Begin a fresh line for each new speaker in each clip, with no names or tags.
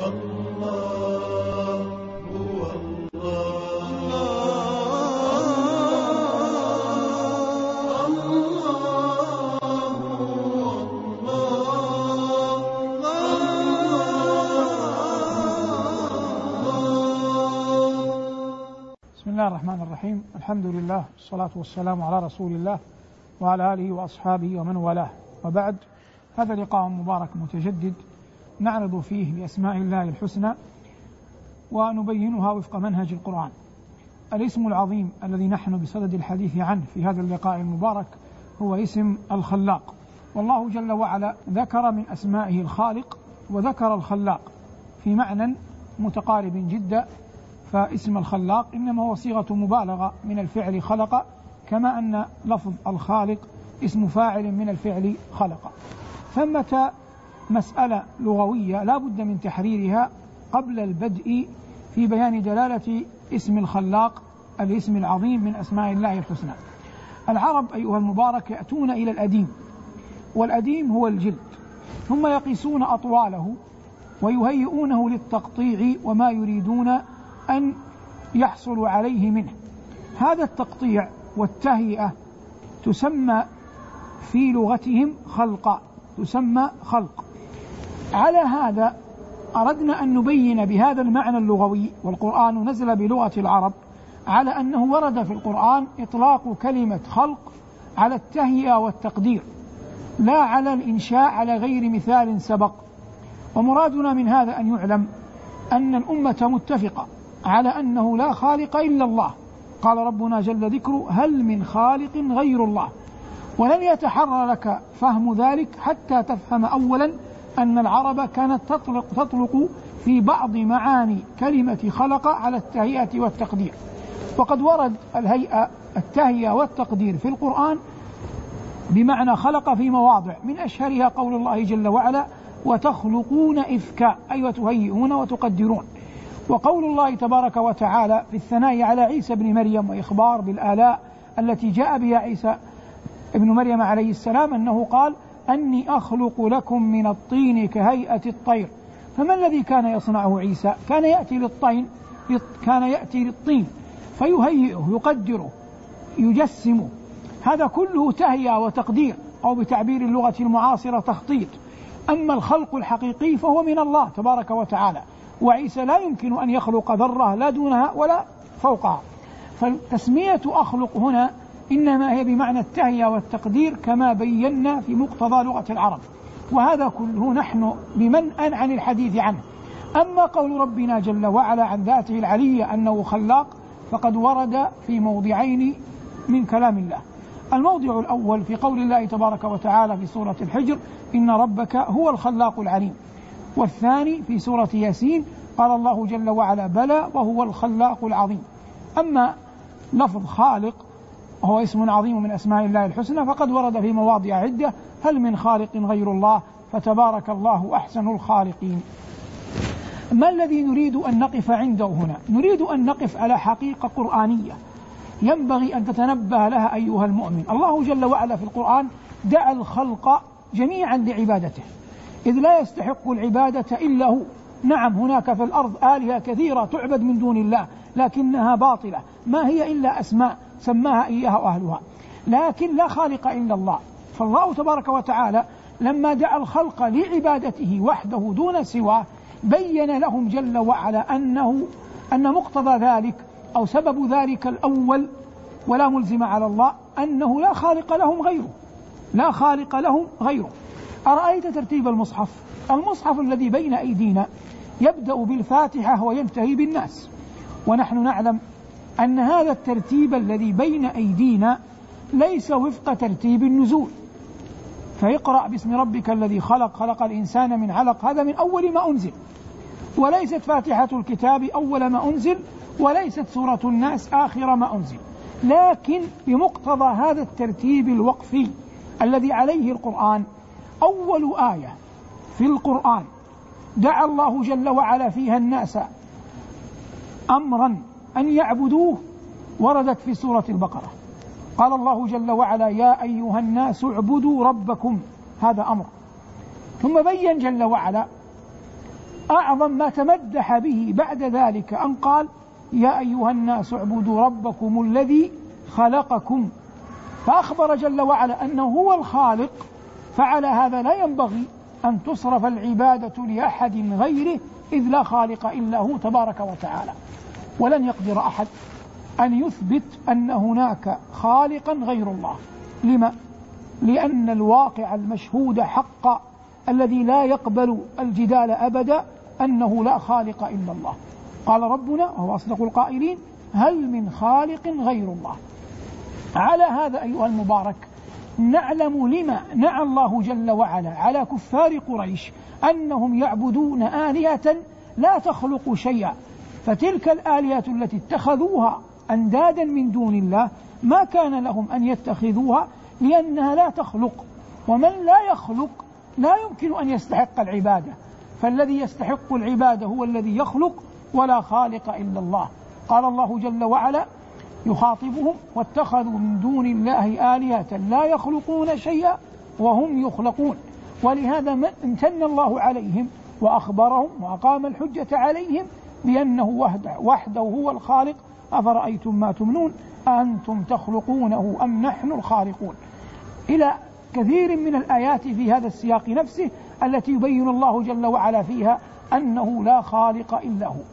بسم الله الرحمن الرحيم. الحمد لله والصلاة والسلام على رسول الله وعلى آله وأصحابه ومن والاه، وبعد. هذا لقاء مبارك متجدد نعرض فيه لأسماء الله الحسنى ونبينها وفق منهج القرآن. الاسم العظيم الذي نحن بصدد الحديث عنه في هذا اللقاء المبارك هو اسم الخلاق. والله جل وعلا ذكر من أسمائه الخالق وذكر الخلاق في معنى متقارب جدا، فاسم الخلاق إنما هو صيغة مبالغة من الفعل خلق، كما أن لفظ الخالق اسم فاعل من الفعل خلق. ثمة مسألة لغوية لا بد من تحريرها قبل البدء في بيان دلالة اسم الخلاق الاسم العظيم من أسماء الله الحسنى. العرب أيها المبارك يأتون إلى الأديم، والأديم هو الجلد، ثم يقيسون أطواله ويهيئونه للتقطيع وما يريدون أن يحصلوا عليه منه. هذا التقطيع والتهيئة تسمى في لغتهم خلقا، تسمى خلق. على هذا أردنا أن نبين بهذا المعنى اللغوي، والقرآن نزل بلغة العرب، على أنه ورد في القرآن إطلاق كلمة خلق على التهيئة والتقدير، لا على الإنشاء على غير مثال سبق. ومرادنا من هذا أن يعلم أن الأمة متفقة على أنه لا خالق إلا الله. قال ربنا جل ذكره: هل من خالق غير الله؟ ولن يتحرر لك فهم ذلك حتى تفهم أولا أن العرب كانت تطلق في بعض معاني كلمة خلق على التهيئة والتقدير. وقد ورد التهيئة والتقدير في القرآن بمعنى خلق في مواضع، من أشهرها قول الله جل وعلا: وتخلقون إفكا، أي وتهيئون وتقدرون. وقول الله تبارك وتعالى في الثناء على عيسى بن مريم وإخبار بالآلاء التي جاء بها عيسى ابن مريم عليه السلام، أنه قال: أني أخلق لكم من الطين كهيئة الطير. فما الذي كان يصنعه عيسى؟ كان يأتي للطين فيهيئه، يقدره، يجسمه. هذا كله تهيئة وتقدير، أو بتعبير اللغة المعاصرة تخطيط. أما الخلق الحقيقي فهو من الله تبارك وتعالى، وعيسى لا يمكن أن يخلق ذرة لا دونها ولا فوقها. فالتسمية أخلق هنا إنما هي بمعنى التهيئة والتقدير كما بينا في مقتضى لغة العرب، وهذا كله نحن بمنأ عن الحديث عنه. أما قول ربنا جل وعلا عن ذاته العلية أنه خلاق فقد ورد في موضعين من كلام الله. الموضع الأول في قول الله تبارك وتعالى في سورة الحجر: إن ربك هو الخلاق العليم. والثاني في سورة ياسين قال الله جل وعلا: بلى وهو الخلاق العظيم. أما لفظ خالق هو اسم عظيم من أسماء الله الحسنى، فقد ورد في مواضع عدة: هل من خالق غير الله فتبارك الله أحسن الخالقين. ما الذي نريد أن نقف عنده هنا؟ نريد أن نقف على حقيقة قرآنية ينبغي أن تتنبه لها أيها المؤمن. الله جل وعلا في القرآن دعا الخلق جميعا لعبادته، إذ لا يستحق العبادة إلا هو. نعم، هناك في الأرض آلهة كثيرة تعبد من دون الله لكنها باطلة، ما هي إلا أسماء سماها إياها أهلها، لكن لا خالق إلا الله. فالله تبارك وتعالى لما دعا الخلق لعبادته وحده دون سواه بين لهم جل وعلا أن مقتضى ذلك أو سبب ذلك الأول ولا ملزم على الله أنه لا خالق لهم غيره، لا خالق لهم غيره. أرأيت ترتيب المصحف الذي بين أيدينا يبدأ بالفاتحة وينتهي بالناس، ونحن نعلم أن هذا الترتيب الذي بين أيدينا ليس وفق ترتيب النزول. فيقرأ باسم ربك الذي خلق الإنسان من علق، هذا من أول ما أنزل، وليست فاتحة الكتاب أول ما أنزل، وليست سورة الناس آخر ما أنزل، لكن بمقتضى هذا الترتيب الوقفي الذي عليه القرآن أول آية في القرآن دعا الله جل وعلا فيها الناس أمرا أن يعبدوه وردت في سورة البقرة. قال الله جل وعلا: يا أيها الناس اعبدوا ربكم، هذا أمر. ثم بين جل وعلا أعظم ما تمدح به بعد ذلك أن قال يا أيها الناس اعبدوا ربكم الذي خلقكم، فأخبر جل وعلا أنه هو الخالق، فعلى هذا لا ينبغي أن تصرف العبادة لأحد غيره، إذ لا خالق إلا هو تبارك وتعالى. ولن يقدر أحد أن يثبت أن هناك خالقا غير الله. لما؟ لأن الواقع المشهود حقا الذي لا يقبل الجدال أبدا أنه لا خالق إلا الله. قال ربنا وهو أصدق القائلين هل من خالق غير الله. على هذا أيها المبارك نعلم لما نعى الله جل وعلا على كفار قريش أنهم يعبدون آلهة لا تخلق شيئا، فتلك الآلهة التي اتخذوها أندادا من دون الله ما كان لهم أن يتخذوها لأنها لا تخلق، ومن لا يخلق لا يمكن أن يستحق العبادة، فالذي يستحق العبادة هو الذي يخلق ولا خالق إلا الله. قال الله جل وعلا يخاطبهم واتخذوا من دون الله آلهة لا يخلقون شيئا وهم يخلقون. ولهذا امتن الله عليهم وأخبرهم وأقام الحجة عليهم بأنه وحده هو الخالق. أفرأيتم ما تمنون أأنتم تخلقونه أم نحن الخالقون، إلى كثير من الآيات في هذا السياق نفسه التي يبين الله جل وعلا فيها أنه لا خالق إلا هو.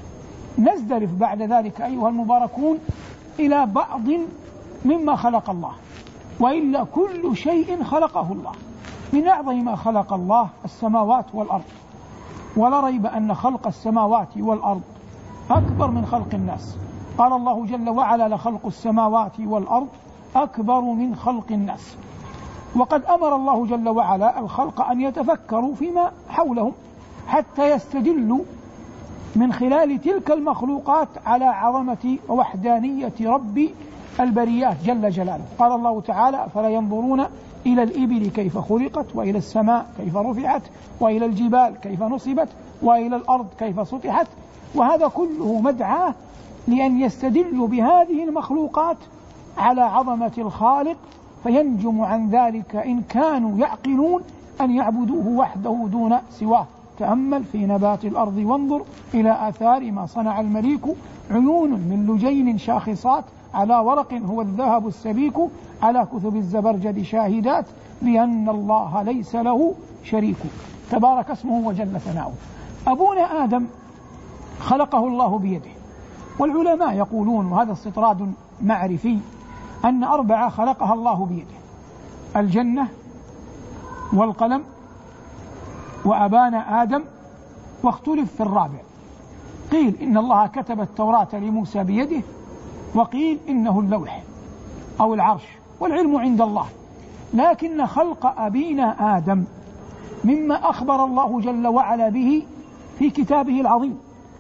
نزدرف بعد ذلك أيها المباركون إلى بعض مما خلق الله، وإلا كل شيء خلقه الله. من أعظم ما خلق الله السماوات والأرض، ولا ريب أن خلق السماوات والأرض أكبر من خلق الناس. قال الله جل وعلا لخلق السماوات والأرض أكبر من خلق الناس. وقد أمر الله جل وعلا الخلق أن يتفكروا فيما حولهم حتى يستدلوا من خلال تلك المخلوقات على عظمة ووحدانية رب البريات جل جلاله. قال الله تعالى فلا ينظرون إلى الإبل كيف خلقت، وإلى السماء كيف رفعت، وإلى الجبال كيف نصبت، وإلى الأرض كيف سطحت. وهذا كله مدعاة لأن يستدلوا بهذه المخلوقات على عظمة الخالق، فينجم عن ذلك إن كانوا يعقلون أن يعبدوه وحده دون سواه. تأمل في نبات الأرض وانظر إلى آثار ما صنع المليك، عيون من لجين شاخصات على ورق هو الذهب السبيك، على كثب الزبرجد شاهدات بأن الله ليس له شريك، تبارك اسمه وجل ثناؤه. أبونا آدم خلقه الله بيده، والعلماء يقولون وهذا استطراد معرفي أن 4 خلقها الله بيده: الجنة والقلم وأبانا آدم، واختلف في الرابع. قيل إن الله كتب التوراة لموسى بيده، وقيل إنه اللوح أو العرش، والعلم عند الله. لكن خلق أبينا آدم مما أخبر الله جل وعلا به في كتابه العظيم،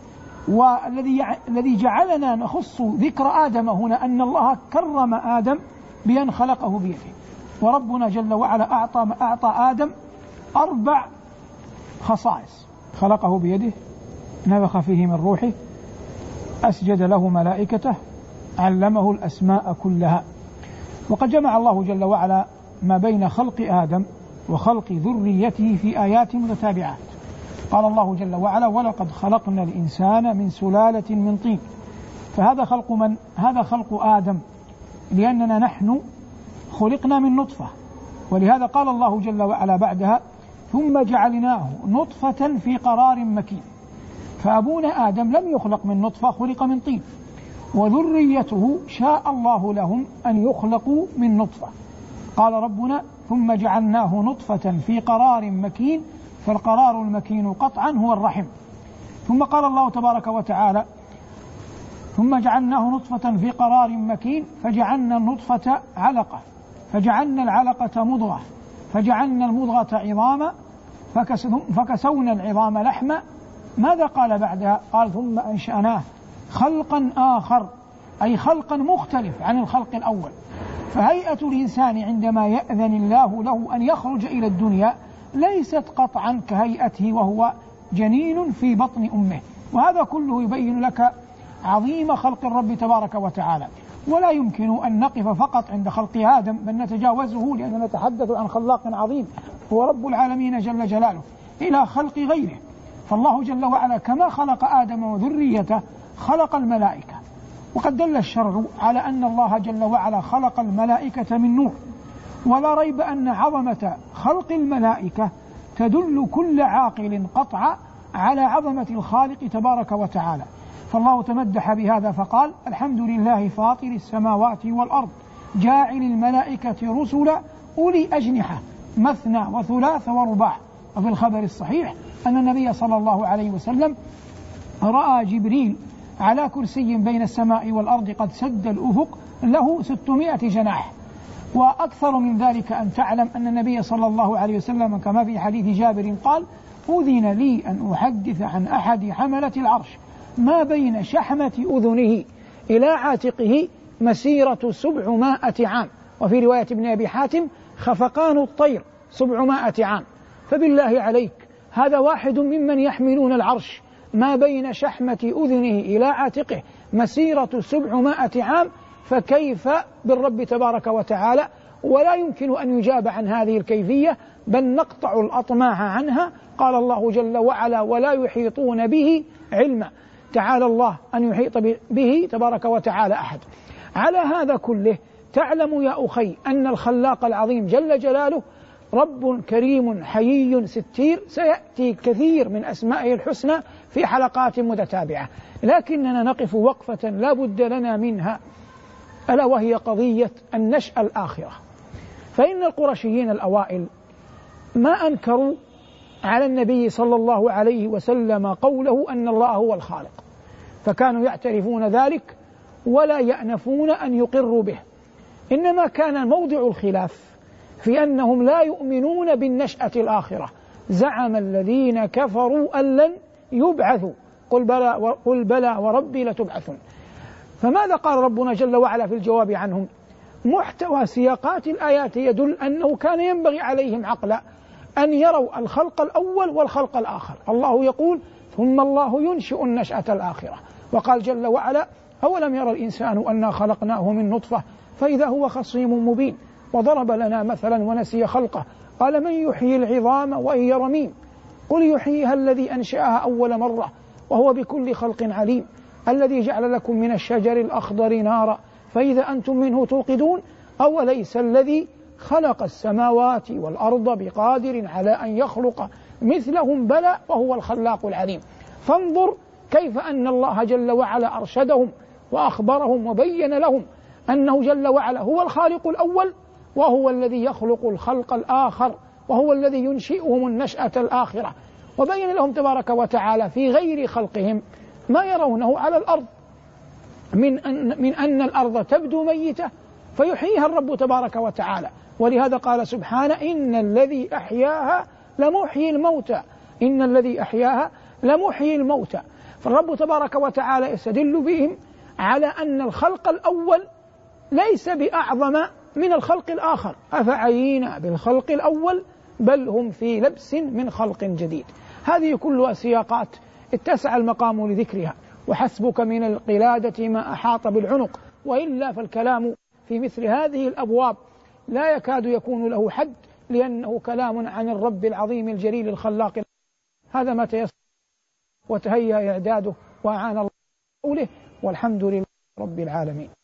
والذي جعلنا نخص ذكر آدم هنا أن الله كرم آدم بأن خلقه بيده. وربنا جل وعلا أعطى آدم 4 خصائص: خلقه بيده، نفخ فيه من روحه، أسجد له ملائكته، علمه الأسماء كلها. وقد جمع الله جل وعلا ما بين خلق آدم وخلق ذريته في آيات متتابعات. قال الله جل وعلا ولقد خلقنا الإنسان من سلالة من طين. فهذا خلق من؟ هذا خلق آدم، لأننا نحن خلقنا من نطفة، ولهذا قال الله جل وعلا بعدها ثم جعلناه نطفة في قرار مكين. فأبونا آدم لم يخلق من نطفة، خلق من طين، وذريته شاء الله لهم أن يخلقوا من نطفة. قال ربنا ثم جعلناه نطفة في قرار مكين، فالقرار المكين قطعا هو الرحم. ثم قال الله تبارك وتعالى ثم جعلناه نطفة في قرار مكين فجعلنا النطفة علقة، فجعلنا العلقة مضغة، فجعلنا المضغة عظاما، فكسونا العظام لحما. ماذا قال بعدها؟ قال ثم أنشأناه خلقا آخر، أي خلقا مختلف عن الخلق الأول. فهيئة الإنسان عندما يأذن الله له أن يخرج إلى الدنيا ليست قطعا كهيئته وهو جنين في بطن أمه. وهذا كله يبين لك عظيم خلق الرب تبارك وتعالى. ولا يمكن أن نقف فقط عند خلق آدم، بل نتجاوزه لأننا نتحدث عن خلاق عظيم هو رب العالمين جل جلاله إلى خلق غيره. فالله جل وعلا كما خلق آدم وذريته خلق الملائكة، وقد دل الشرع على أن الله جل وعلا خلق الملائكة من نور، ولا ريب أن عظمة خلق الملائكة تدل كل عاقل قطعا على عظمة الخالق تبارك وتعالى. فالله تمدح بهذا فقال: الحمد لله فاطر السماوات والأرض جاعل الملائكة رسلا أولي أجنحة مثنى وثلاث ورباع. وفي الخبر الصحيح أن النبي صلى الله عليه وسلم رأى جبريل على كرسي بين السماء والأرض قد سد الأفق له 600 جناح. وأكثر من ذلك أن تعلم أن النبي صلى الله عليه وسلم كما في حديث جابر قال: أذن لي أن أحدث عن أحد حملة العرش ما بين شحمة أذنه إلى عاتقه مسيرة 700 عام. وفي رواية ابن أبي حاتم: خفقان الطير 700 عام. فبالله عليك، هذا واحد ممن يحملون العرش ما بين شحمة أذنه إلى عاتقه مسيرة 700 عام، فكيف بالرب تبارك وتعالى؟ ولا يمكن أن يجاب عن هذه الكيفية، بل نقطع الأطماع عنها. قال الله جل وعلا: ولا يحيطون به علما. تعالى الله أن يحيط به تبارك وتعالى أحد. على هذا كله تعلم يا أخي أن الخلاق العظيم جل جلاله رب كريم حيي ستير، سيأتي كثير من أسمائه الحسنى في حلقات متتابعة، لكننا نقف وقفة لا بد لنا منها، ألا وهي قضية النشأة الآخرة. فإن القرشيين الأوائل ما أنكروا على النبي صلى الله عليه وسلم قوله أن الله هو الخالق، فكانوا يعترفون ذلك ولا يأنفون أن يقروا به، إنما كان موضع الخلاف في أنهم لا يؤمنون بالنشأة الآخرة. زعم الذين كفروا أن لن يبعثوا قل بلى وربي لتبعثن. فماذا قال ربنا جل وعلا في الجواب عنهم؟ محتوى سياقات الآيات يدل أنه كان ينبغي عليهم عقلا أن يروا الخلق الأول والخلق الآخر. الله يقول: ثم الله ينشئ النشأة الآخرة. وقال جل وعلا: أولم يرى الإنسان أنا خلقناه من نطفة فإذا هو خصيم مبين. وضرب لنا مثلا ونسي خلقه قال: من يحيي العظام وهي رميم قل يحييها الذي أنشأها أول مرة وهو بكل خلق عليم الذي جعل لكم من الشجر الأخضر نارا فإذا أنتم منه توقدون أوليس الذي خلق السماوات والأرض بقادر على أن يخلق مثلهم بلى وهو الخلاق العليم. فانظر كيف أن الله جل وعلا أرشدهم وأخبرهم وبين لهم أنه جل وعلا هو الخالق الأول، وهو الذي يخلق الخلق الآخر، وهو الذي ينشئهم النشأة الآخرة. وبين لهم تبارك وتعالى في غير خلقهم ما يرونه على الأرض من أن الأرض تبدو ميتة فيحييها الرب تبارك وتعالى. ولهذا قال سبحانه: إن الذي أحياها لمحيي الموتى، إن الذي أحياها لمحيي الموتى. فالرب تبارك وتعالى يستدل بهم على أن الخلق الأول ليس بأعظم من الخلق الآخر. أفعينا بالخلق الأول بل هم في لبس من خلق جديد. هذه كلها سياقات اتسع المقام لذكرها، وحسبك من القلادة ما أحاط بالعنق، وإلا فالكلام في مثل هذه الأبواب لا يكاد يكون له حد، لأنه كلام عن الرب العظيم الجليل الخلاق. هذا ما تيسر وتهيأ إعداده وأعان الله قوله، والحمد لله رب العالمين.